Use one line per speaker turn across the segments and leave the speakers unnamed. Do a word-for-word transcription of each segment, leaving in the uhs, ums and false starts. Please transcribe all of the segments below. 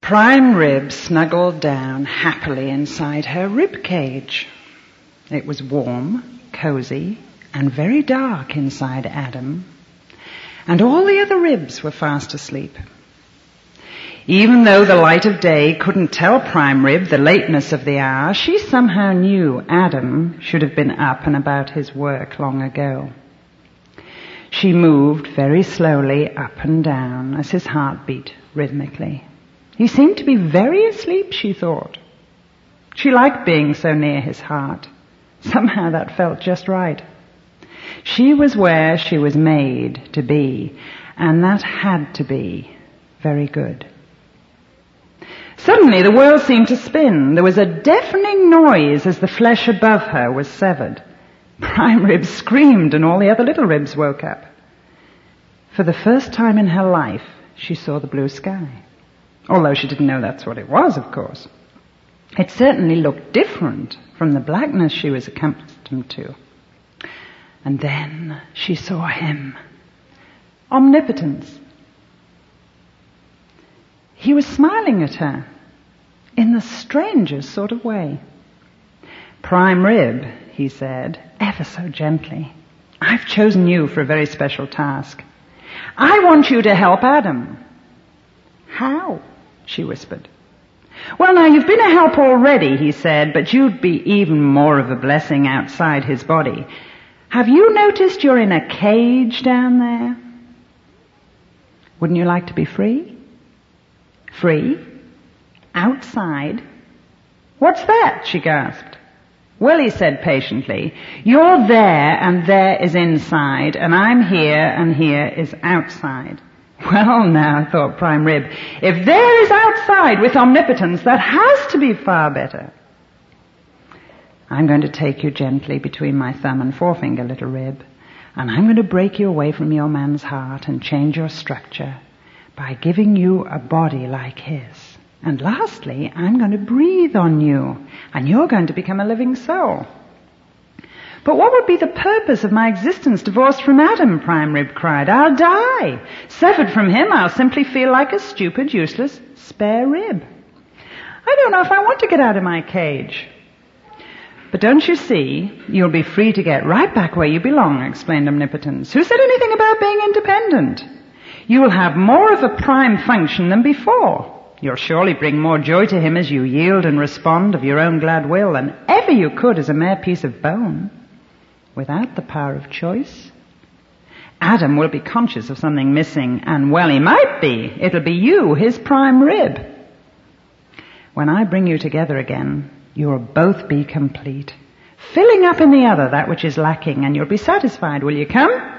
Prime Rib snuggled down happily inside her rib cage. It was warm, cozy, and very dark inside Adam, and all the other ribs were fast asleep. Even though the light of day couldn't tell Prime Rib the lateness of the hour, she somehow knew Adam should have been up and about his work long ago. She moved very slowly up and down as his heart beat rhythmically. He seemed to be very asleep, she thought. She liked being so near his heart. Somehow that felt just right. She was where she was made to be, and that had to be very good. Suddenly the world seemed to spin. There was a deafening noise as the flesh above her was severed. Prime Rib screamed and all the other little ribs woke up. For the first time in her life, she saw the blue sky. Although she didn't know that's what it was, of course. It certainly looked different from the blackness she was accustomed to. And then she saw him. Omnipotence. He was smiling at her in the strangest sort of way. Prime Rib, he said, ever so gently, I've chosen you for a very special task. I want you to help Adam. How? She whispered. Well, now, you've been a help already, he said, but you'd be even more of a blessing outside his body. Have you noticed you're in a cage down there? Wouldn't you like to be free? Free? Outside? What's that? She gasped. Well, he said patiently, you're there and there is inside, and I'm here and here is outside. Well, now, thought Prime Rib, if there is outside with omnipotence, that has to be far better. I'm going to take you gently between my thumb and forefinger, little Rib, and I'm going to break you away from your man's heart and change your structure by giving you a body like his. And lastly, I'm going to breathe on you, and you're going to become a living soul. But what would be the purpose of my existence divorced from Adam? Prime Rib cried. I'll die. Severed from him, I'll simply feel like a stupid, useless, spare rib. I don't know if I want to get out of my cage. But don't you see, you'll be free to get right back where you belong, explained Omnipotence. Who said anything about being independent? You will have more of a prime function than before. You'll surely bring more joy to him as you yield and respond of your own glad will than ever you could as a mere piece of bone. Without the power of choice, Adam will be conscious of something missing, and well, he might be. It'll be you, his prime rib. When I bring you together again, you'll both be complete, filling up in the other that which is lacking, and you'll be satisfied. Will you come?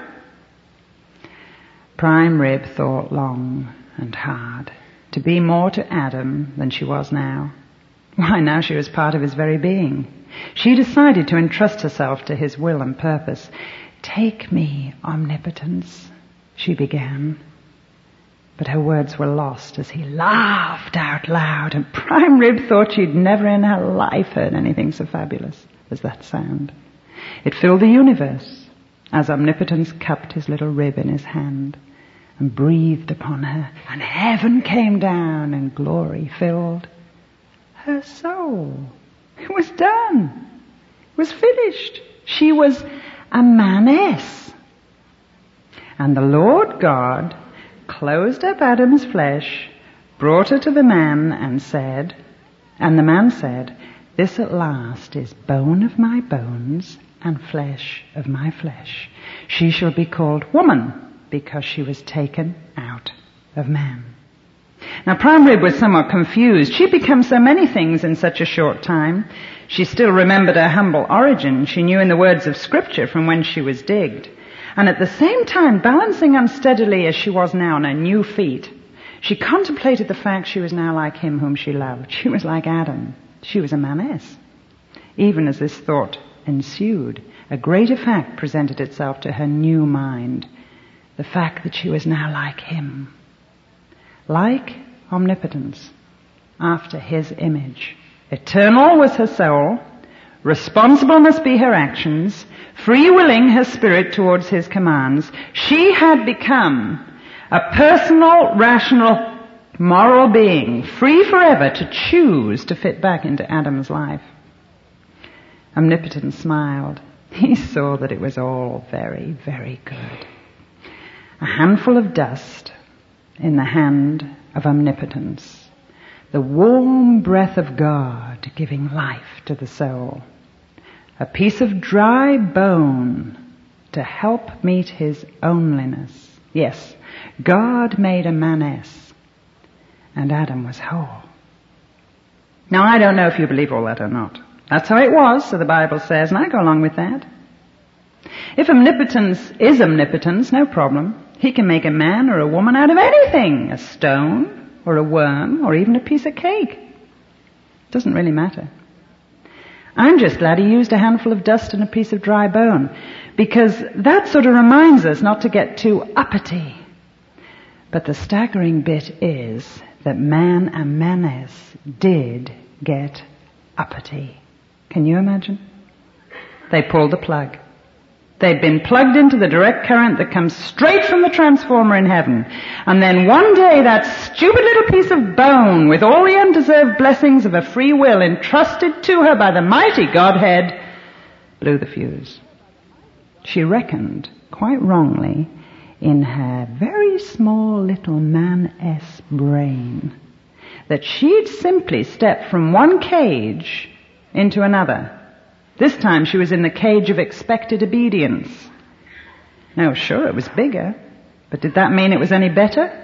Prime Rib thought long and hard. To be more to Adam than she was now. Why, now she was part of his very being. She decided to entrust herself to his will and purpose. Take me, Omnipotence, she began. But her words were lost as he laughed out loud, and Prime Rib thought she'd never in her life heard anything so fabulous as that sound. It filled the universe as Omnipotence cupped his little rib in his hand and breathed upon her, and heaven came down and glory filled her soul. It was done. It was finished. She was a maness. And the Lord God closed up Adam's flesh, brought her to the man and said, and the man said, this at last is bone of my bones and flesh of my flesh. She shall be called woman because she was taken out of man. Now, Prime Rib was somewhat confused. She'd become so many things in such a short time. She still remembered her humble origin. She knew in the words of Scripture from whence she was digged. And at the same time, balancing unsteadily as she was now on her new feet, she contemplated the fact she was now like him whom she loved. She was like Adam. She was a maness. Even as this thought ensued, a greater fact presented itself to her new mind. The fact that she was now like him. Like Omnipotence, after his image. Eternal was her soul, responsible must be her actions, free-willing her spirit towards his commands. She had become a personal, rational moral being, free forever to choose to fit back into Adam's life. Omnipotence smiled. He saw that it was all very, very good. A handful of dust in the hand of Omnipotence. The warm breath of God giving life to the soul. A piece of dry bone to help meet his oneliness. Yes, God made a maness, and Adam was whole. Now, I don't know if you believe all that or not. That's how it was, so the Bible says, and I go along with that. If omnipotence is omnipotence, no problem. He can make a man or a woman out of anything, a stone or a worm or even a piece of cake. Doesn't really matter. I'm just glad he used a handful of dust and a piece of dry bone, because that sort of reminds us not to get too uppity. But the staggering bit is that man and maness did get uppity. Can you imagine? They pulled the plug. They'd been plugged into the direct current that comes straight from the transformer in heaven. And then one day that stupid little piece of bone, with all the undeserved blessings of a free will entrusted to her by the mighty Godhead, blew the fuse. She reckoned, quite wrongly, in her very small little man-s brain, that she'd simply stepped from one cage into another. This time she was in the cage of expected obedience. Now, sure, it was bigger, but did that mean it was any better?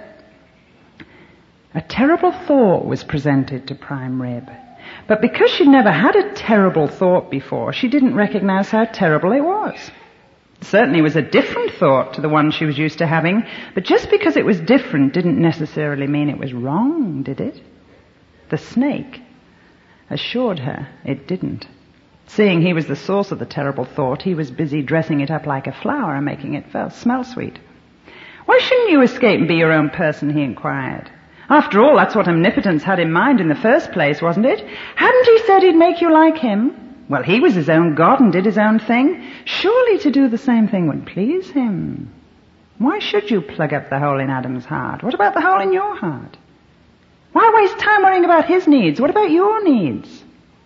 A terrible thought was presented to Prime Rib. But because she'd never had a terrible thought before, she didn't recognize how terrible it was. It certainly was a different thought to the one she was used to having, but just because it was different didn't necessarily mean it was wrong, did it? The snake assured her it didn't. Seeing he was the source of the terrible thought, he was busy dressing it up like a flower and making it smell sweet. Why shouldn't you escape and be your own person, he inquired. After all, that's what Omnipotence had in mind in the first place, wasn't it? Hadn't he said he'd make you like him? Well, he was his own God and did his own thing. Surely to do the same thing would please him. Why should you plug up the hole in Adam's heart? What about the hole in your heart? Why waste time worrying about his needs? What about your needs?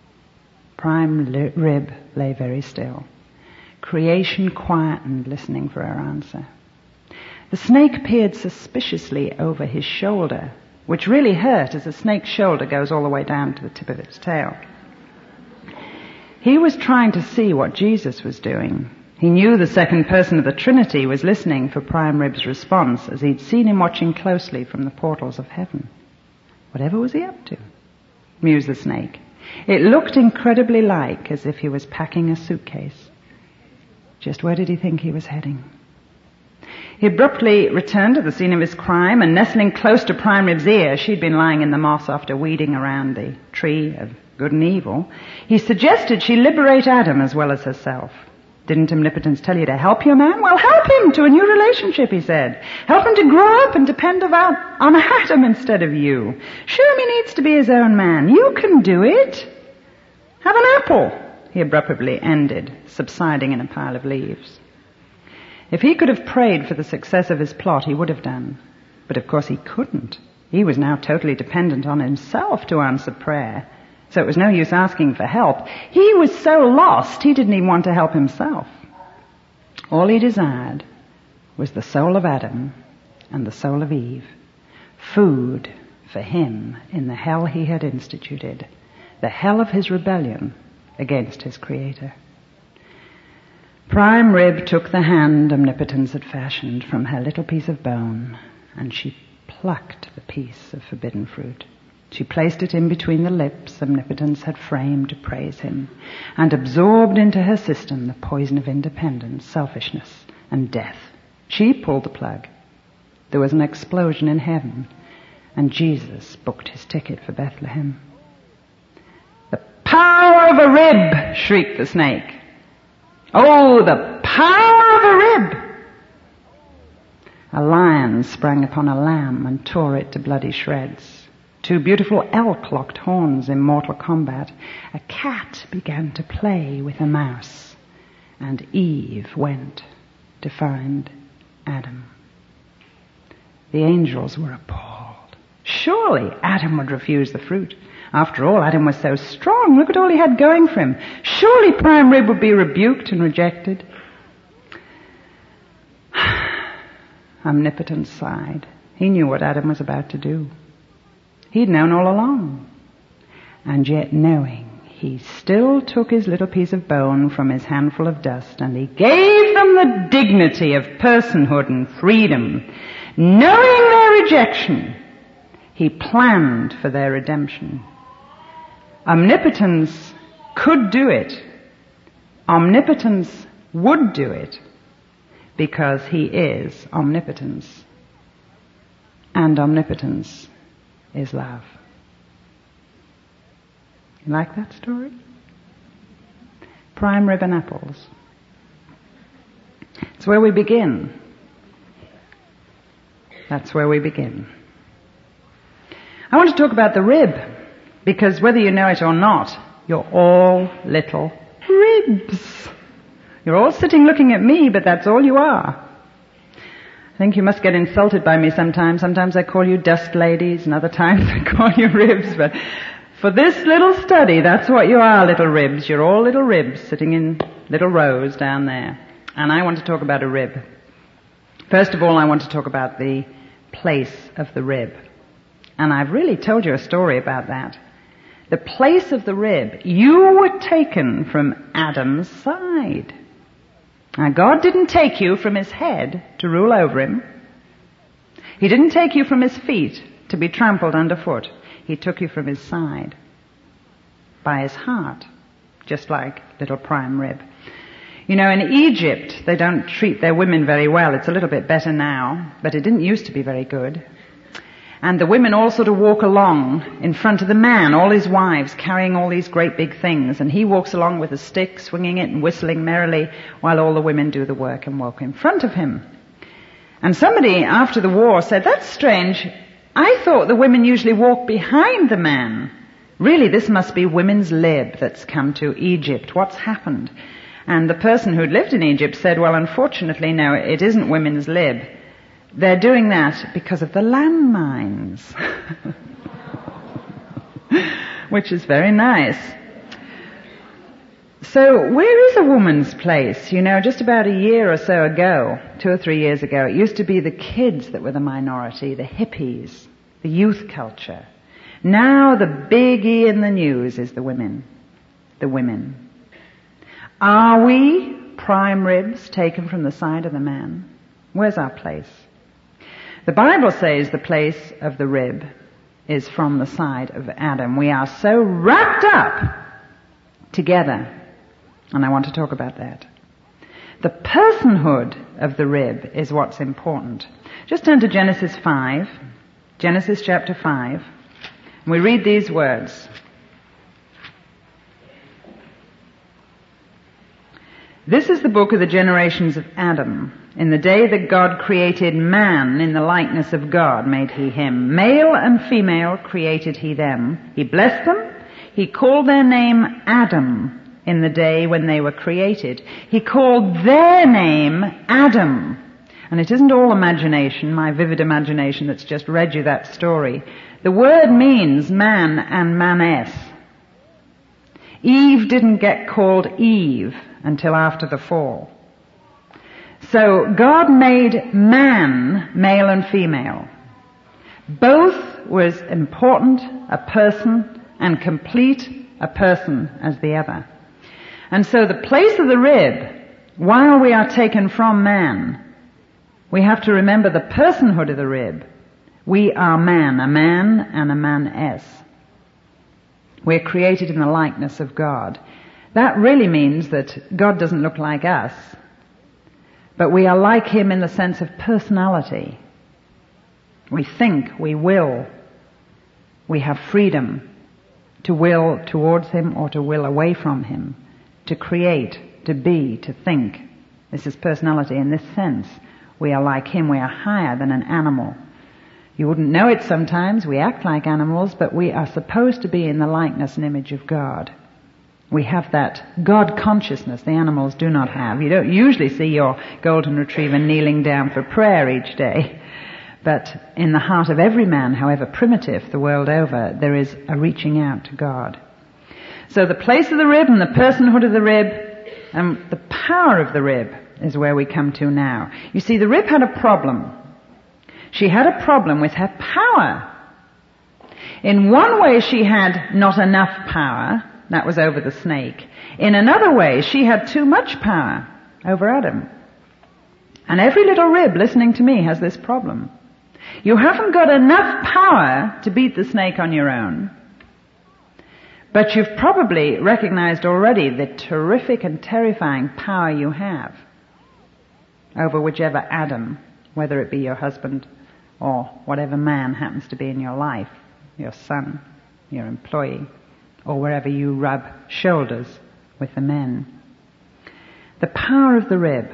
Prime Rib lay very still. Creation quietened, listening for her answer. The snake peered suspiciously over his shoulder, which really hurt as a snake's shoulder goes all the way down to the tip of its tail. He was trying to see what Jesus was doing. He knew the second person of the Trinity was listening for Prime Rib's response, as he'd seen him watching closely from the portals of heaven. Whatever was he up to? Mused the snake. It looked incredibly like as if he was packing a suitcase. Just where did he think he was heading? He abruptly returned to the scene of his crime, and nestling close to Prime Rib's ear, she'd been lying in the moss after weeding around the tree of good and evil, he suggested she liberate Adam as well as herself. Didn't Omnipotence tell you to help your man? Well, help him to a new relationship, he said. Help him to grow up and depend on Adam instead of you. Show him he needs to be his own man. You can do it. Have an apple, he abruptly ended, subsiding in a pile of leaves. If he could have prayed for the success of his plot, he would have done. But of course he couldn't. He was now totally dependent on himself to answer prayer. So it was no use asking for help. He was so lost, he didn't even want to help himself. All he desired was the soul of Adam and the soul of Eve. Food for him in the hell he had instituted. The hell of his rebellion against his Creator. Prime Rib took the hand Omnipotence had fashioned from her little piece of bone, and she plucked the piece of forbidden fruit. She placed it in between the lips Omnipotence had framed to praise him, and absorbed into her system the poison of independence, selfishness, and death. She pulled the plug. There was an explosion in heaven, and Jesus booked his ticket for Bethlehem. "The power of a rib!" shrieked the snake. "Oh, the power of a rib!" A lion sprang upon a lamb and tore it to bloody shreds. Two beautiful elk locked horns in mortal combat. A cat began to play with a mouse, and Eve went to find Adam. The angels were appalled. Surely Adam would refuse the fruit. After all, Adam was so strong. Look at all he had going for him. Surely prime rib would be rebuked and rejected. Omnipotence sighed. He knew what Adam was about to do. He'd known all along. And yet knowing, he still took his little piece of bone from his handful of dust and he gave them the dignity of personhood and freedom. Knowing their rejection, he planned for their redemption. Omnipotence could do it. Omnipotence would do it because he is omnipotence. And omnipotence is love. You like that story? Prime rib and apples. It's where we begin. That's where we begin. I want to talk about the rib, because whether you know it or not, you're all little ribs. You're all sitting looking at me, but that's all you are. I think you must get insulted by me sometimes. Sometimes I call you dust ladies, and other times I call you ribs, but for this little study, that's what you are, little ribs. You're all little ribs sitting in little rows down there. And I want to talk about a rib. First of all, I want to talk about the place of the rib. And I've really told you a story about that. The place of the rib. You were taken from Adam's side. Now, God didn't take you from his head to rule over him. He didn't take you from his feet to be trampled underfoot. He took you from his side, by his heart, just like little prime rib. You know, in Egypt, they don't treat their women very well. It's a little bit better now, but it didn't used to be very good. And the women all sort of walk along in front of the man, all his wives carrying all these great big things, and he walks along with a stick, swinging it and whistling merrily, while all the women do the work and walk in front of him. And somebody after the war said, that's strange. I thought the women usually walk behind the man. Really, this must be women's lib that's come to Egypt. What's happened? And the person who'd lived in Egypt said, well, unfortunately, no, it isn't women's lib. They're doing that because of the landmines. Which is very nice. So where is a woman's place? You know, just about a year or so ago, two or three years ago, it used to be the kids that were the minority, the hippies, the youth culture. Now the biggie in the news is the women. The women. Are we prime ribs taken from the side of the man? Where's our place? The Bible says the place of the rib is from the side of Adam. We are so wrapped up together. And I want to talk about that. The personhood of the rib is what's important. Just turn to Genesis five. Genesis chapter five. And we read these words. This is the book of the generations of Adam. In the day that God created man in the likeness of God made he him. Male and female created he them. He blessed them. He called their name Adam. In the day when they were created. He called their name Adam. And it isn't all imagination, my vivid imagination that's just read you that story. The word means man and maness. Eve didn't get called Eve until after the fall. So God made man, male and female. Both was important, a person, and complete, a person as the other. And so the place of the rib, while we are taken from man, we have to remember the personhood of the rib. We are man, a man and a maness. We're created in the likeness of God. That really means that God doesn't look like us, but we are like him in the sense of personality. We think, we will, we have freedom to will towards him or to will away from him. To create, to be, to think. This is personality. In this sense, we are like him. We are higher than an animal. You wouldn't know it sometimes. We act like animals, but we are supposed to be in the likeness and image of God. We have that God consciousness the animals do not have. You don't usually see your golden retriever kneeling down for prayer each day. But in the heart of every man, however primitive the world over, there is a reaching out to God. So the place of the rib and the personhood of the rib and the power of the rib is where we come to now. You see, the rib had a problem. She had a problem with her power. In one way she had not enough power, that was over the snake. In another way she had too much power over Adam. And every little rib listening to me has this problem. You haven't got enough power to beat the snake on your own, but you've probably recognized already the terrific and terrifying power you have over whichever Adam, whether it be your husband or whatever man happens to be in your life, your son, your employee, or wherever you rub shoulders with the men. The power of the rib.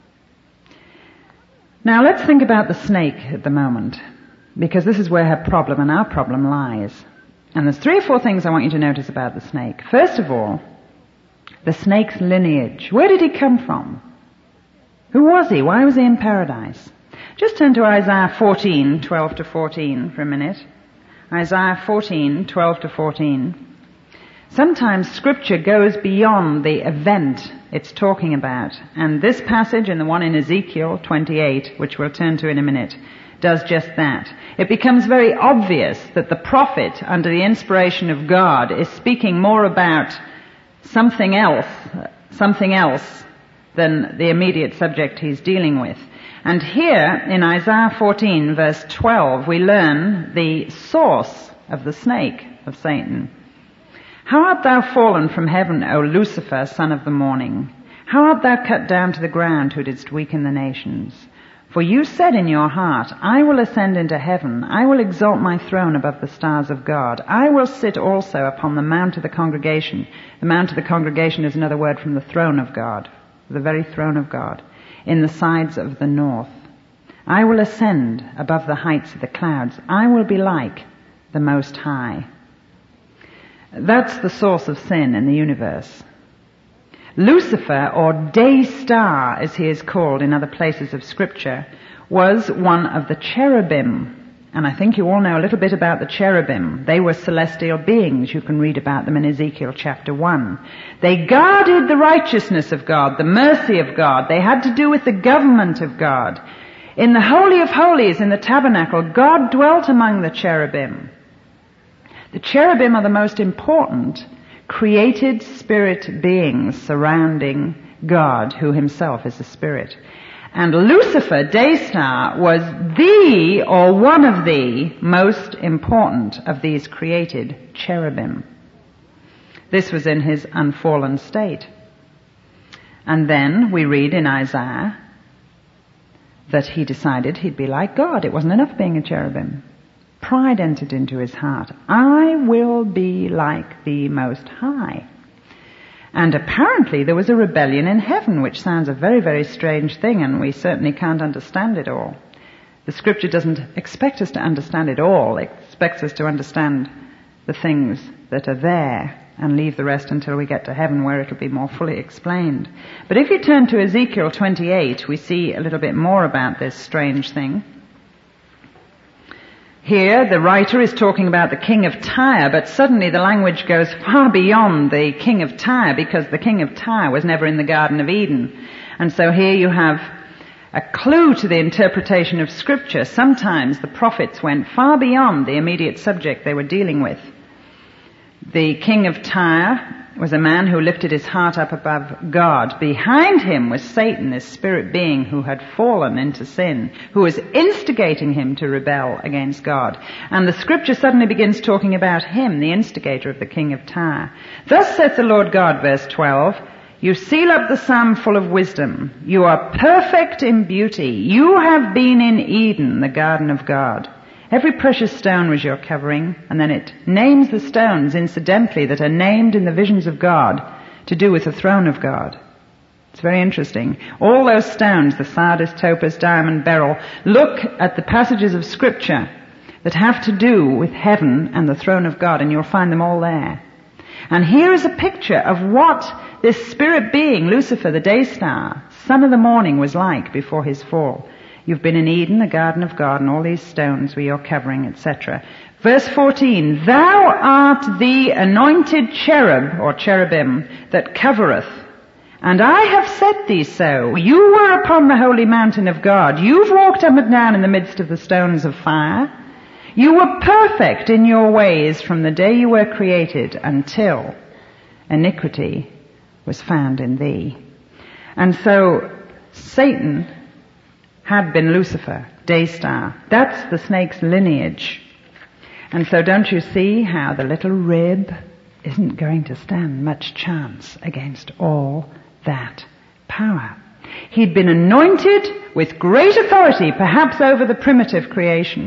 Now let's think about the snake at the moment, because this is where her problem and our problem lies. And there's three or four things I want you to notice about the snake. First of all, the snake's lineage. Where did he come from? Who was he? Why was he in paradise? Just turn to Isaiah fourteen, twelve to fourteen for a minute. Isaiah fourteen, twelve to fourteen. Sometimes Scripture goes beyond the event it's talking about. And this passage and the one in Ezekiel twenty-eight, which we'll turn to in a minute, does just that. It becomes very obvious that the prophet, under the inspiration of God, is speaking more about something else, something else than the immediate subject he's dealing with. And here in Isaiah fourteen, verse twelve, we learn the source of the snake of Satan. How art thou fallen from heaven, O Lucifer, son of the morning? How art thou cut down to the ground, who didst weaken the nations? For you said in your heart, I will ascend into heaven, I will exalt my throne above the stars of God, I will sit also upon the mount of the congregation. The mount of the congregation is another word from the throne of God, the very throne of God, in the sides of the north. I will ascend above the heights of the clouds, I will be like the Most High. That's the source of sin in the universe. Lucifer, or day star as he is called in other places of Scripture, was one of the cherubim. And I think you all know a little bit about the cherubim. They were celestial beings. You can read about them in Ezekiel chapter one. They guarded the righteousness of God, the mercy of God. They had to do with the government of God. In the Holy of Holies, in the tabernacle, God dwelt among the cherubim. The cherubim are the most important created spirit beings surrounding God, who himself is a spirit. And Lucifer, day star, was the, or one of the, most important of these created cherubim. This was in his unfallen state. And then we read in Isaiah that he decided he'd be like God. It wasn't enough being a cherubim. Pride entered into his heart. I will be like the Most High. And apparently there was a rebellion in heaven, which sounds a very, very strange thing, and we certainly can't understand it all. The Scripture doesn't expect us to understand it all. It expects us to understand the things that are there and leave the rest until we get to heaven, where it'll be more fully explained. But if you turn to Ezekiel twenty-eight, we see a little bit more about this strange thing. Here, the writer is talking about the king of Tyre, but suddenly the language goes far beyond the king of Tyre, because the king of Tyre was never in the Garden of Eden. And so here you have a clue to the interpretation of Scripture. Sometimes the prophets went far beyond the immediate subject they were dealing with. The king of Tyre was a man who lifted his heart up above God. Behind him was Satan, this spirit being who had fallen into sin, who was instigating him to rebel against God. And the Scripture suddenly begins talking about him, the instigator of the king of Tyre. Thus saith the Lord God, verse twelve, you seal up the psalm full of wisdom. You are perfect in beauty. You have been in Eden, the garden of God. Every precious stone was your covering, and then it names the stones, incidentally, that are named in the visions of God to do with the throne of God. It's very interesting. All those stones, the sardius, topaz, diamond, beryl, look at the passages of Scripture that have to do with heaven and the throne of God, and you'll find them all there. And here is a picture of what this spirit being, Lucifer, the day star, son of the morning, was like before his fall. You've been in Eden, the garden of God, and all these stones were your covering, et cetera. Verse fourteen, thou art the anointed cherub, or cherubim, that covereth. And I have set thee so. You were upon the holy mountain of God. You've walked up and down in the midst of the stones of fire. You were perfect in your ways from the day you were created until iniquity was found in thee. And so Satan had been Lucifer, day star. That's the snake's lineage. And so don't you see how the little rib isn't going to stand much chance against all that power. He'd been anointed with great authority, perhaps over the primitive creation.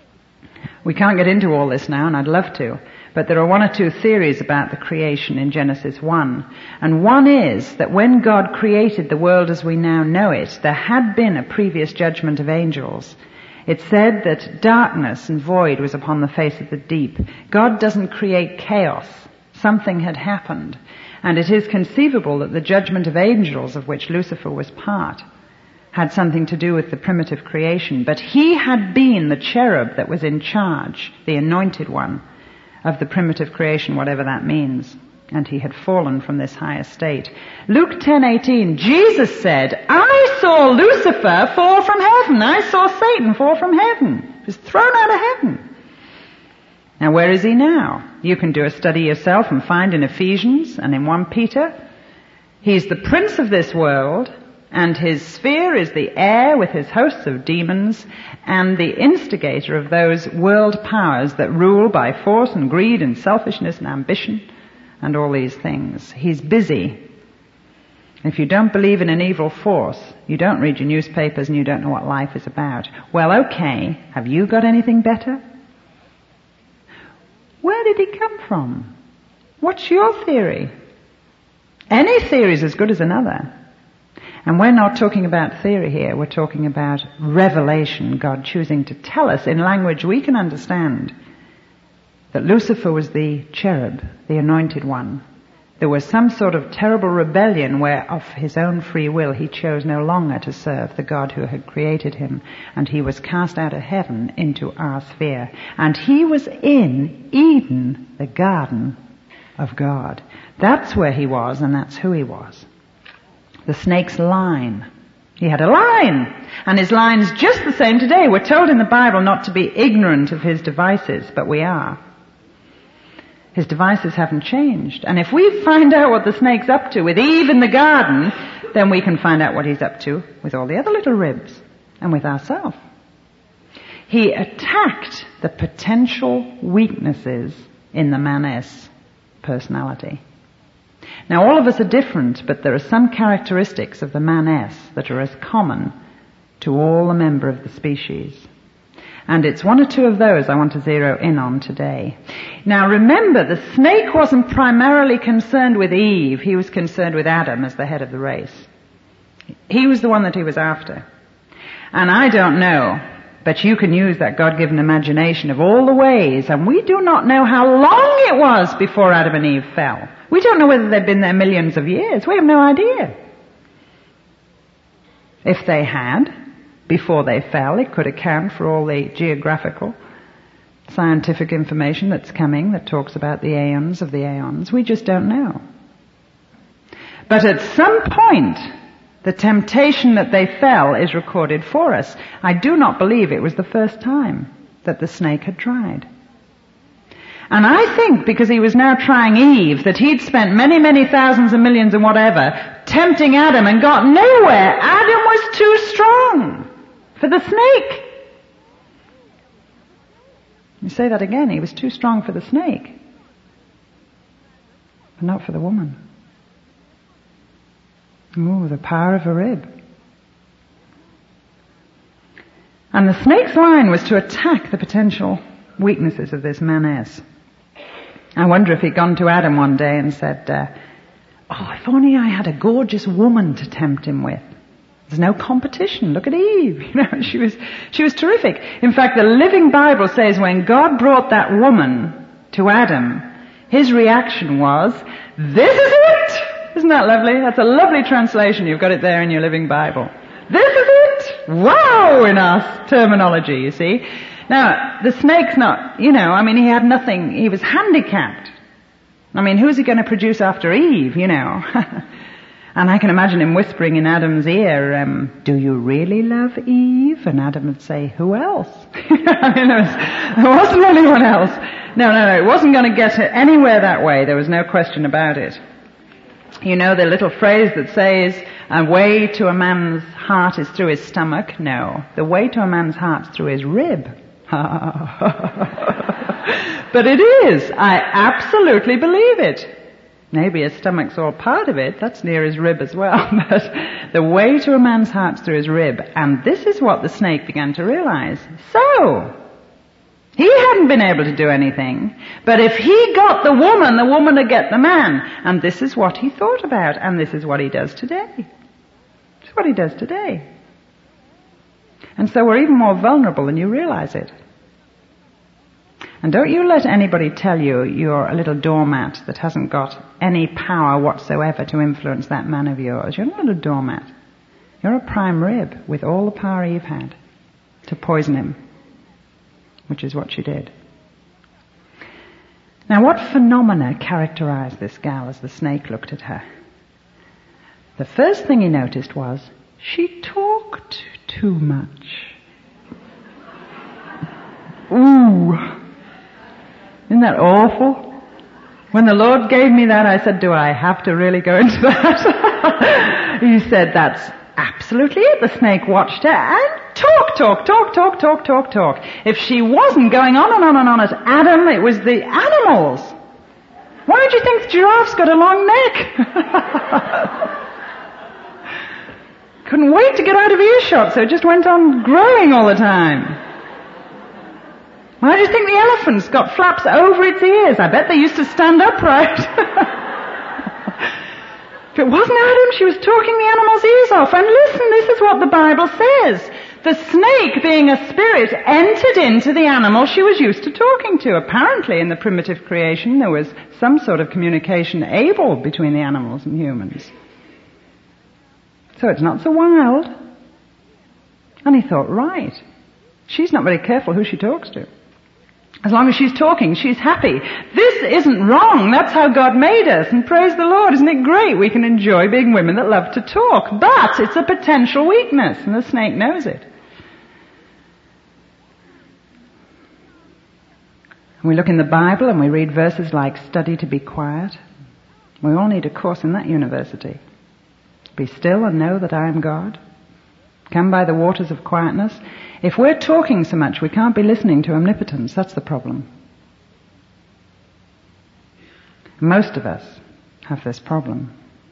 We can't get into all this now, and I'd love to, but there are one or two theories about the creation in Genesis one. And one is that when God created the world as we now know it, there had been a previous judgment of angels. It said that darkness and void was upon the face of the deep. God doesn't create chaos. Something had happened. And it is conceivable that the judgment of angels, of which Lucifer was part, had something to do with the primitive creation. But he had been the cherub that was in charge, the anointed one, of the primitive creation, whatever that means. And he had fallen from this high estate. Luke ten eighteen, Jesus said, I saw Lucifer fall from heaven. I saw Satan fall from heaven. He was thrown out of heaven. Now where is he now? You can do a study yourself and find in Ephesians and in First Peter. He's the prince of this world, and his sphere is the air with his hosts of demons, and the instigator of those world powers that rule by force and greed and selfishness and ambition and all these things. He's busy. If you don't believe in an evil force, you don't read your newspapers and you don't know what life is about. Well, okay, have you got anything better? Where did he come from? What's your theory? Any theory is as good as another. And we're not talking about theory here. We're talking about revelation, God choosing to tell us in language we can understand that Lucifer was the cherub, the anointed one. There was some sort of terrible rebellion where of his own free will he chose no longer to serve the God who had created him, and he was cast out of heaven into our sphere. And he was in Eden, the garden of God. That's where he was, and that's who he was. The snake's line. He had a line, and his line's just the same today. We're told in the Bible not to be ignorant of his devices, but we are. His devices haven't changed. And if we find out what the snake's up to with Eve in the garden, then we can find out what he's up to with all the other little ribs and with ourselves. He attacked the potential weaknesses in the maness personality. Now all of us are different, but there are some characteristics of the maness that are as common to all the member of the species. And it's one or two of those I want to zero in on today. Now remember, the snake wasn't primarily concerned with Eve. He was concerned with Adam as the head of the race. He was the one that he was after. And I don't know, but you can use that God-given imagination of all the ways, and we do not know how long it was before Adam and Eve fell. We don't know whether they'd been there millions of years. We have no idea. If they had, before they fell, it could account for all the geographical, scientific information that's coming that talks about the aeons of the aeons. We just don't know. But at some point, the temptation that they fell is recorded for us. I do not believe it was the first time that the snake had tried. And I think because he was now trying Eve, that he'd spent many, many thousands and millions and whatever tempting Adam and got nowhere. Adam was too strong for the snake. You say that again, he was too strong for the snake, but not for the woman. Ooh, the power of a rib. And the snake's line was to attack the potential weaknesses of this maness. I wonder if he'd gone to Adam one day and said, uh, oh, if only I had a gorgeous woman to tempt him with. There's no competition. Look at Eve. You know, she was, she was terrific. In fact, the Living Bible says when God brought that woman to Adam, his reaction was, this is it! Isn't that lovely? That's a lovely translation. You've got it there in your Living Bible. This is it! wow in our terminology, you see. Now, the snake's not, you know, I mean, he had nothing, he was handicapped. I mean, who's he going to produce after Eve, you know? And I can imagine him whispering in Adam's ear, um, do you really love Eve? And Adam would say, who else? I mean, there, was, there wasn't anyone else. No, no, no, it wasn't going to get anywhere that way. There was no question about it. You know the little phrase that says, a way to a man's heart is through his stomach? No. The way to a man's heart is through his rib. But it is. I absolutely believe it. Maybe his stomach's all part of it. That's near his rib as well. But the way to a man's heart's through his rib. And this is what the snake began to realize. So, he hadn't been able to do anything. But if he got the woman, the woman would get the man. And this is what he thought about. And this is what he does today. It's what he does today. And so we're even more vulnerable than you realize it. And don't you let anybody tell you you're a little doormat that hasn't got any power whatsoever to influence that man of yours. You're not a doormat. You're a prime rib with all the power Eve had to poison him, which is what she did. Now, what phenomena characterized this gal as the snake looked at her? The first thing he noticed was she talked too much. Ooh. Isn't that awful? When the Lord gave me that, I said, do I have to really go into that? He said, that's absolutely it. The snake watched her and talk, talk, talk, talk, talk, talk, talk. If she wasn't going on and on and on at Adam, it was the animals. Why do you think the giraffe's got a long neck? Couldn't wait to get out of earshot, so it just went on growing all the time. Why do you think the elephant's got flaps over its ears? I bet they used to stand upright. If it wasn't Adam, she was talking the animal's ears off. And listen, this is what the Bible says. The snake, being a spirit, entered into the animal she was used to talking to. Apparently, in the primitive creation, there was some sort of communication able between the animals and humans. So it's not so wild. And he thought, right, she's not very careful who she talks to. As long as she's talking, she's happy. This isn't wrong. That's how God made us. And praise the Lord. Isn't it great? We can enjoy being women that love to talk. But it's a potential weakness, and the snake knows it. We look in the Bible and we read verses like, study to be quiet. We all need a course in that university. Be still and know that I am God. Come by the waters of quietness. If we're talking so much, we can't be listening to omnipotence. That's the problem. Most of us have this problem.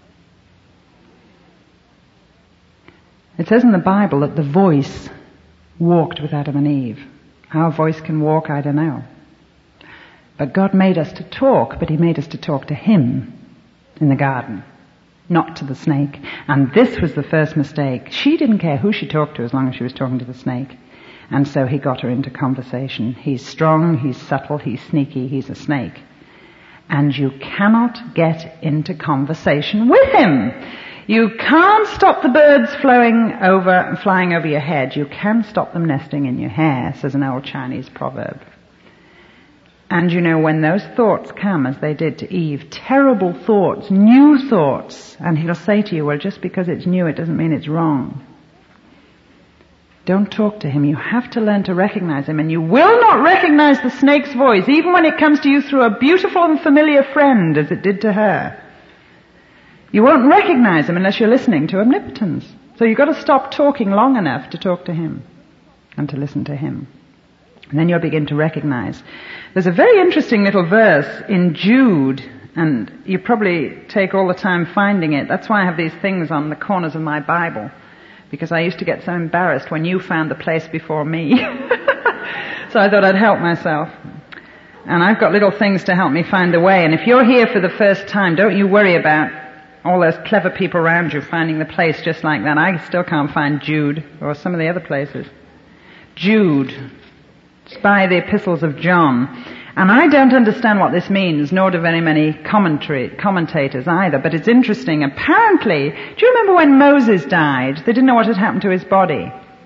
It says in the Bible that the voice walked with Adam and Eve. How a voice can walk, I don't know. But God made us to talk, but He made us to talk to Him in the garden, not to the snake. And this was the first mistake. She didn't care who she talked to as long as she was talking to the snake. And so he got her into conversation. He's strong, he's subtle, he's sneaky, he's a snake. And you cannot get into conversation with him. You can't stop the birds flowing over, flying over your head. You can stop them nesting in your hair, says an old Chinese proverb. And you know, when those thoughts come, as they did to Eve, terrible thoughts, new thoughts, and he'll say to you, well, just because it's new, it doesn't mean it's wrong. Don't talk to him. You have to learn to recognize him, and you will not recognize the snake's voice, even when it comes to you through a beautiful and familiar friend, as it did to her. You won't recognize him unless you're listening to omnipotence. So you've got to stop talking long enough to talk to him and to listen to him. And then you'll begin to recognize. There's a very interesting little verse in Jude, and you probably take all the time finding it. That's why I have these things on the corners of my Bible, because I used to get so embarrassed when you found the place before me. So I thought I'd help myself. And I've got little things to help me find the way. And if you're here for the first time, don't you worry about all those clever people around you finding the place just like that. I still can't find Jude or some of the other places. Jude. It's by the epistles of John. And I don't understand what this means, nor do very many commentary, commentators either, but it's interesting. Apparently, do you remember when Moses died? They didn't know what had happened to his body.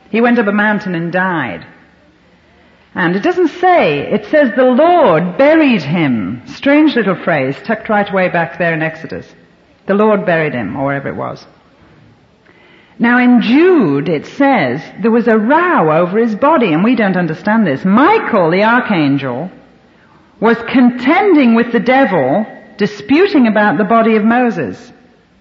He went up a mountain and died. And it doesn't say, it says the Lord buried him. Strange little phrase, tucked right away back there in Exodus. The Lord buried him, or wherever it was. Now in Jude it says there was a row over his body, and we don't understand this. Michael, the archangel, was contending with the devil, disputing about the body of Moses.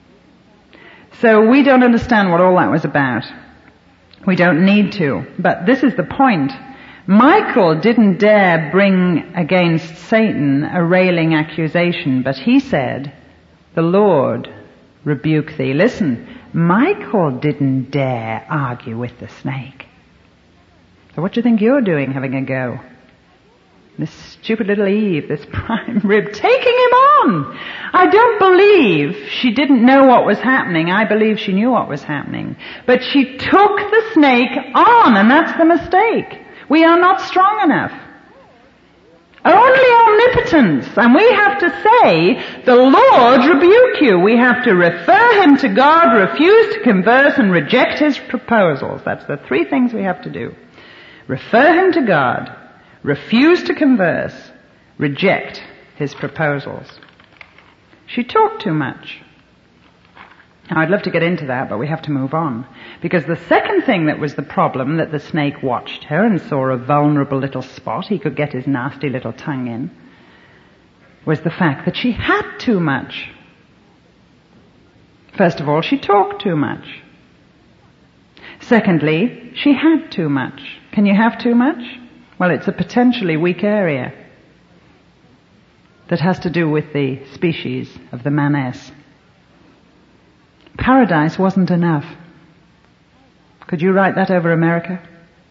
So we don't understand what all that was about. We don't need to. But this is the point. Michael didn't dare bring against Satan a railing accusation, but he said, "The Lord rebuke thee." Listen, Michael didn't dare argue with the snake. So what do you think you're doing having a go? This stupid little Eve, this prime rib, taking him on. I don't believe she didn't know what was happening. I believe she knew what was happening. But she took the snake on, and that's the mistake. We are not strong enough. Only omnipotence. And we have to say, "The Lord rebuke you." We have to refer him to God, refuse to converse, and reject his proposals. That's the three things we have to do. Refer him to God, refuse to converse, reject his proposals. She talked too much. Now, I'd love to get into that, but we have to move on. Because the second thing that was the problem, that the snake watched her and saw a vulnerable little spot he could get his nasty little tongue in, was the fact that she had too much. First of all, she talked too much. Secondly, she had too much. Can you have too much? Well, it's a potentially weak area that has to do with the species of the maness. Paradise wasn't enough. Could you write that over America?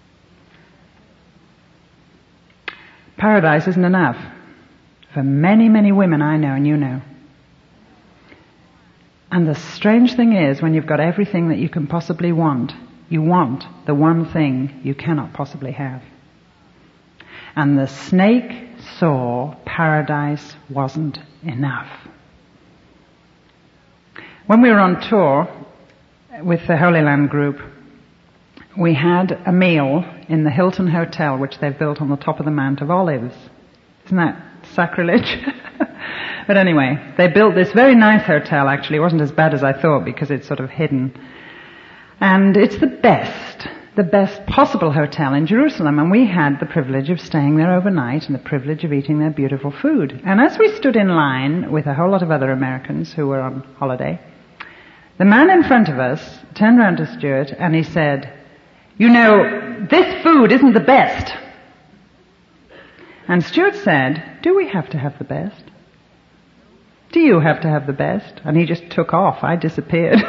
Paradise isn't enough for many, many women I know and you know. And the strange thing is, when you've got everything that you can possibly want, you want the one thing you cannot possibly have. And the snake saw paradise wasn't enough. When we were on tour with the Holy Land group, we had a meal in the Hilton Hotel, which they've built on the top of the Mount of Olives. Isn't that sacrilege? But anyway, they built this very nice hotel, actually. It wasn't as bad as I thought because it's sort of hidden. And it's the best, the best possible hotel in Jerusalem. And we had the privilege of staying there overnight and the privilege of eating their beautiful food. And as we stood in line with a whole lot of other Americans who were on holiday, the man in front of us turned around to Stuart and he said, "You know, this food isn't the best." And Stuart said, "Do we have to have the best? Do you have to have the best?" And he just took off. I disappeared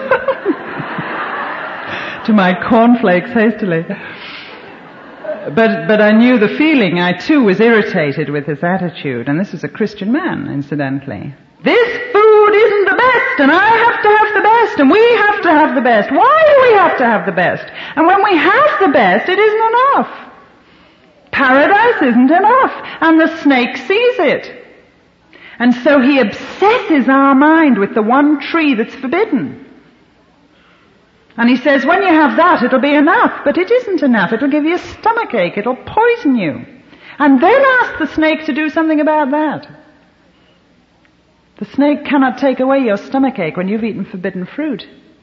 to my cornflakes hastily. But, but I knew the feeling. I too was irritated with his attitude. And this is a Christian man, incidentally. This food isn't the best, and I have to have the best, and we have to have the best. Why do we have to have the best? And when we have the best, it isn't enough. Paradise isn't enough, and the snake sees it. And so he obsesses our mind with the one tree that's forbidden. And he says, when you have that, it'll be enough, but it isn't enough. It'll give you a stomachache. It'll poison you. And then ask the snake to do something about that. The snake cannot take away your stomachache when you've eaten forbidden fruit.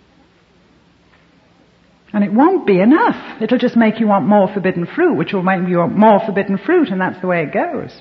And it won't be enough. It'll just make you want more forbidden fruit, which will make you want more forbidden fruit, and that's the way it goes.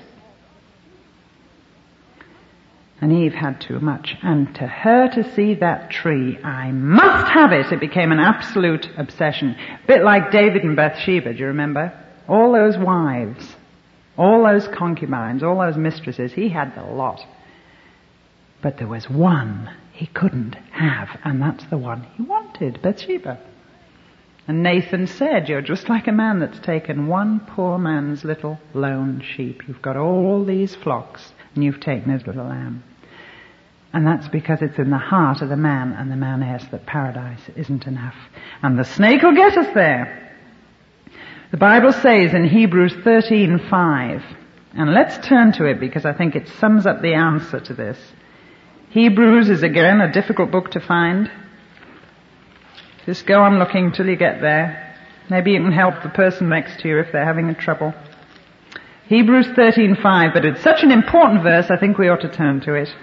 And Eve had too much. And to her to see that tree, I must have it, it became an absolute obsession. A bit like David and Bathsheba, do you remember? All those wives, all those concubines, all those mistresses, he had the lot. But there was one he couldn't have, and that's the one he wanted, Bathsheba. And Nathan said, "You're just like a man that's taken one poor man's little lone sheep. You've got all these flocks, and you've taken his little lamb." And that's because it's in the heart of the man and the maness that paradise isn't enough. And the snake will get us there. The Bible says in Hebrews thirteen five, and let's turn to it because I think it sums up the answer to this. Hebrews is again a difficult book to find. Just go on looking till you get there. Maybe you can help the person next to you if they're having trouble. Hebrews thirteen five, but it's such an important verse, I think we ought to turn to it.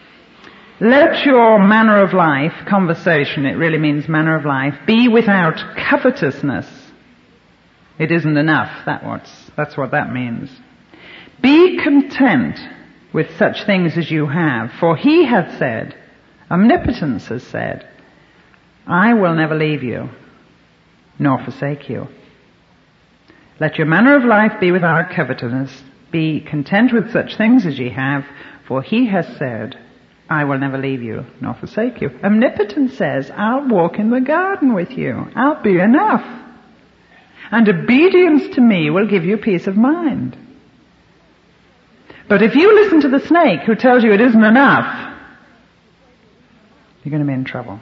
Let your manner of life, conversation, it really means manner of life, be without covetousness. It isn't enough, that what's, that's what that means. Be content with such things as you have, for he hath said, omnipotence has said, I will never leave you, nor forsake you. Let your manner of life be without covetousness. Be content with such things as ye have, for he has said, I will never leave you, nor forsake you. Omnipotence says, I'll walk in the garden with you. I'll be enough. And obedience to me will give you peace of mind. But if you listen to the snake who tells you it isn't enough, you're going to be in trouble.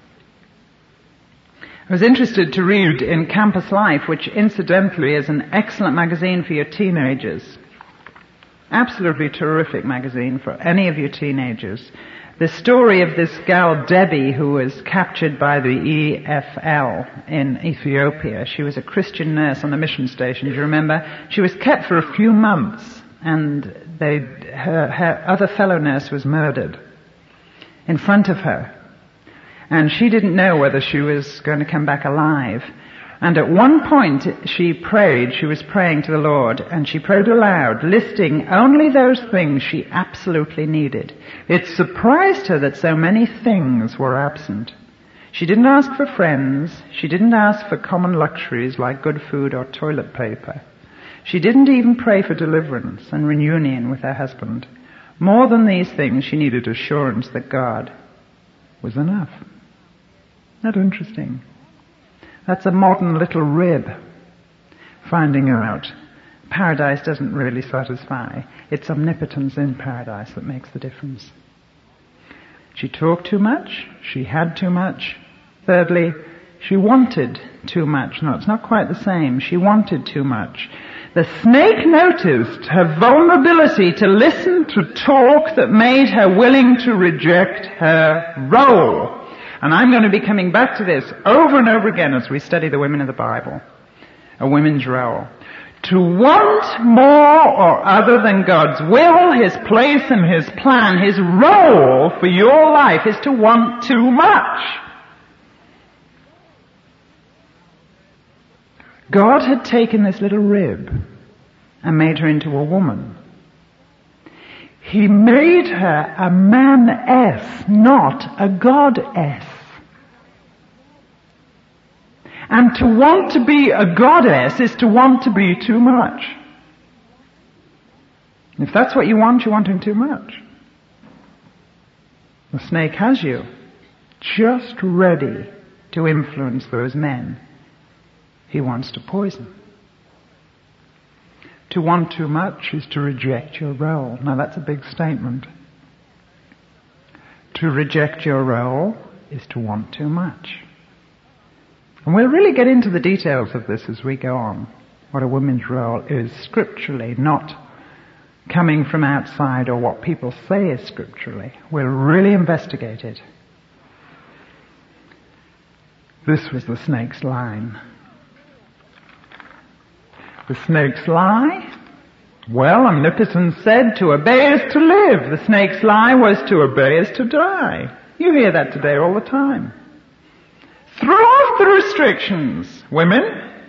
I was interested to read in Campus Life, which incidentally is an excellent magazine for your teenagers. Absolutely terrific magazine for any of your teenagers. The story of this gal Debbie who was captured by the E F L in Ethiopia. She was a Christian nurse on the mission station, do you remember? She was kept for a few months and they, her, her other fellow nurse was murdered in front of her. And she didn't know whether she was going to come back alive. And at one point she prayed, she was praying to the Lord, and she prayed aloud, listing only those things she absolutely needed. It surprised her that so many things were absent. She didn't ask for friends, she didn't ask for common luxuries like good food or toilet paper. She didn't even pray for deliverance and reunion with her husband. More than these things, she needed assurance that God was enough. Isn't that interesting? That's a modern little rib, finding out paradise doesn't really satisfy. It's omnipotence in paradise that makes the difference. She talked too much. She had too much. Thirdly, she wanted too much. No, it's not quite the same. She wanted too much. The snake noticed her vulnerability to listen to talk that made her willing to reject her role. And I'm going to be coming back to this over and over again as we study the women of the Bible. A women's role. To want more or other than God's will, His place and His plan, His role for your life is to want too much. God had taken this little rib and made her into a woman. He made her a man-ess, not a goddess. And to want to be a goddess is to want to be too much. If that's what you want, you're wanting too much. The snake has you just ready to influence those men he wants to poison. To want too much is to reject your role. Now that's a big statement. To reject your role is to want too much. And we'll really get into the details of this as we go on, what a woman's role is scripturally, not coming from outside or what people say is scripturally. We'll really investigate it. This was the snake's line. The snake's lie? Well, omnipotence said to obey is to live. The snake's lie was to obey is to die. You hear that today all the time. Throw off the restrictions, women.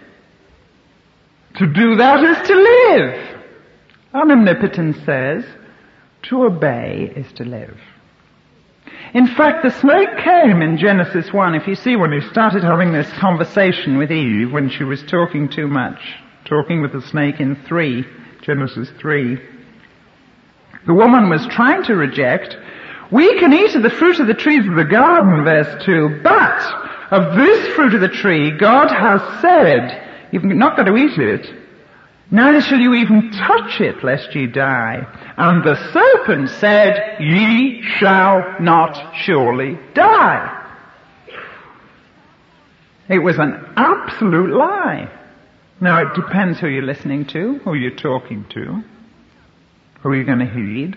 To do that is to live. And omnipotence says to obey is to live. In fact, the snake came in Genesis one. If you see when he started having this conversation with Eve when she was talking too much, talking with the snake in three, Genesis three. The woman was trying to reject, we can eat of the fruit of the trees of the garden, verse two, but of this fruit of the tree God has said, you've not got to eat it, neither shall you even touch it, lest ye die. And the serpent said, ye shall not surely die. It was an absolute lie. Now, it depends who you're listening to, who you're talking to, who you're going to heed.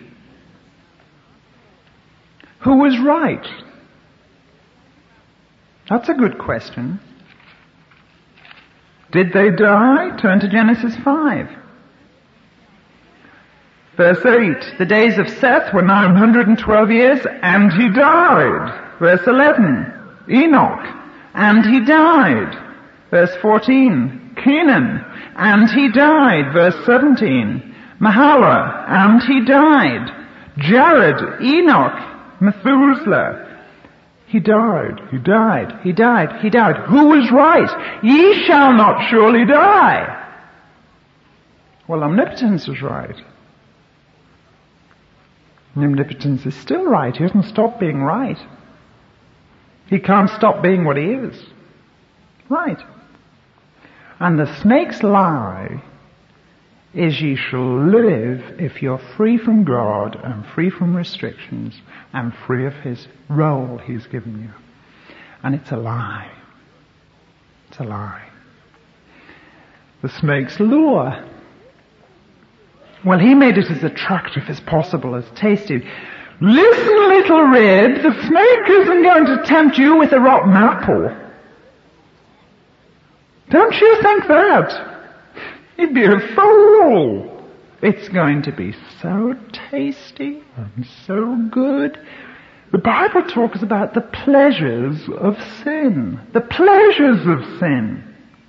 Who was right? That's a good question.
Did they die? Turn to Genesis five. Verse eight, the days of Seth were nine hundred twelve years, and he died. Verse eleven, Enoch, and he died. Verse fourteen, Kenan, and he died. Verse seventeen, Mahalalel, and he died. Jared, Enoch, Methuselah. He died, he died, he died, he died. Who was right? Ye shall not surely die. Well, omnipotence was right. Omnipotence is still right. He hasn't stopped being right. He can't stop being what he is. Right. And the snake's lie is ye shall live if you're free from God and free from restrictions and free of his role he's given you. And it's a lie. It's a lie. The snake's lure. Well, he made it as attractive as possible, as tasty. Listen, little rib, the snake isn't going to tempt you with a rotten apple. Don't you think that? You'd be a fool. It's going to be so tasty and so good. The Bible talks about the pleasures of sin. The pleasures of sin.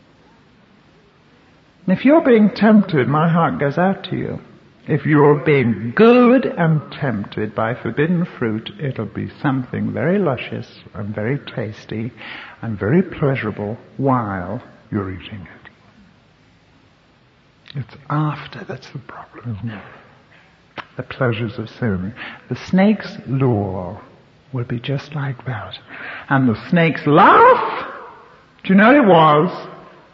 If you're being tempted, my heart goes out to you. If you're being good and tempted by forbidden fruit, it'll be something very luscious and very tasty and very pleasurable while you're eating it. It's after that's the problem, isn't it? The pleasures of sin. The snake's lure will be just like that. And the snake's laugh, do you know what it was?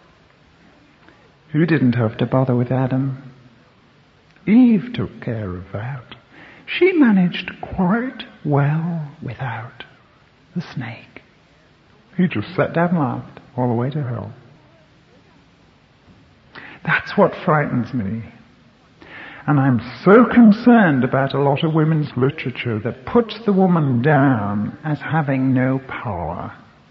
You didn't have to bother with Adam. Eve took care of that. She managed quite well without the snake. He just sat down and laughed all the way to hell. That's what frightens me. And I'm so concerned about a lot of women's literature that puts the woman down as having no power.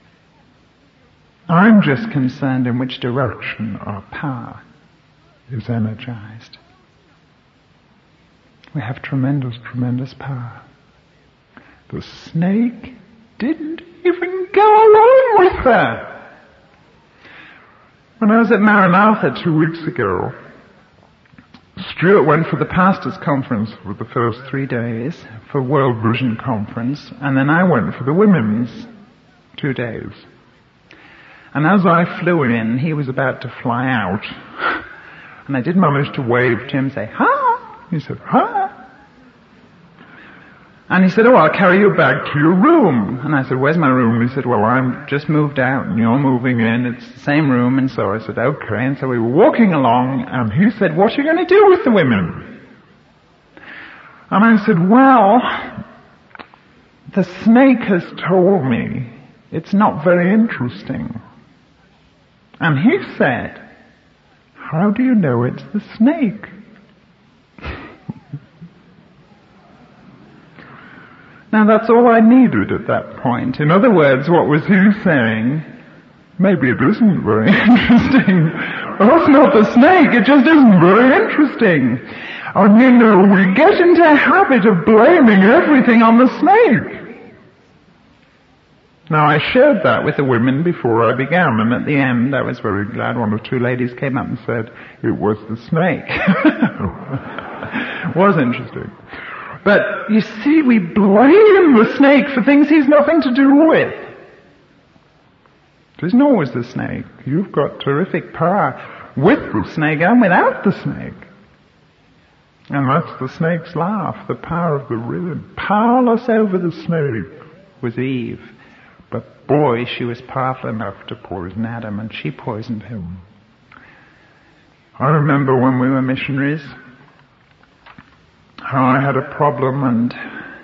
I'm just concerned in which direction our power is energized. We have tremendous, tremendous power. The snake didn't even go along with her. When I was at Maranatha two weeks ago, Stuart went for the pastors' conference for the first three days, for World Vision Conference, and then I went for the women's two days. And as I flew in, he was about to fly out. And I did manage to wave to him and say, "Ha!" He said, "Ha!" And he said, "Oh, I'll carry you back to your room." And I said, "Where's my room?" He said, "Well, I'm just moved out and you're moving in. It's the same room." And so I said, "Okay." And so we were walking along and he said, "What are you going to do with the women?" And I said, "Well, the snake has told me it's not very interesting." And he said, "How do you know it's the snake?" Now that's all I needed at that point. In other words, what was he saying? Maybe it isn't very interesting. Well, it's not the snake, it just isn't very interesting. And you know, we get into a habit of blaming everything on the snake. Now I shared that with the women before I began, and at the end I was very glad one or two ladies came up and said, it was the snake. It was interesting. But you see, we blame the snake for things he's nothing to do with. It isn't always the snake. You've got terrific power with the snake and without the snake. And that's the snake's laugh, the power of the rhythm. Powerless over the snake was Eve. But boy, she was powerful enough to poison Adam, and she poisoned him. I remember when we were missionaries, how I had a problem and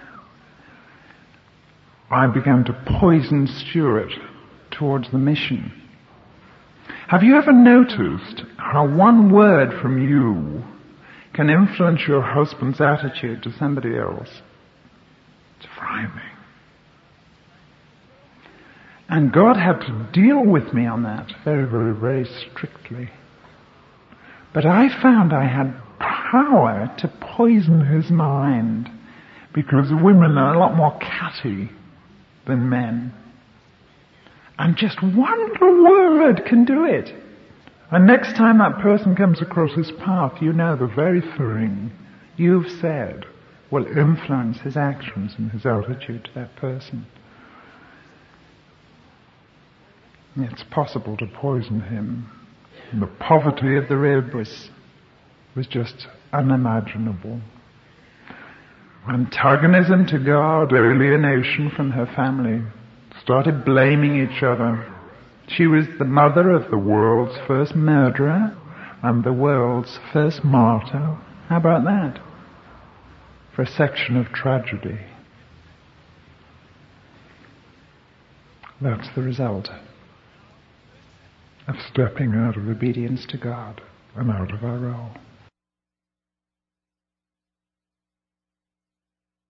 I began to poison Stuart towards the mission. Have you ever noticed how one word from you can influence your husband's attitude to somebody else? It's frightening. And God had to deal with me on that very, very, very strictly. But I found I had power to poison his mind, because women are a lot more catty than men. And just one little word can do it. And next time that person comes across his path, you know the very thing you've said will influence his actions and his attitude to that person. It's possible to poison him. And the poverty of the rib was, was just unimaginable. Antagonism to God, alienation from her family, started blaming each other. She was the mother of the world's first murderer and the world's first martyr. How about that? For a section of tragedy. That's the result of stepping out of obedience to God and out of our role.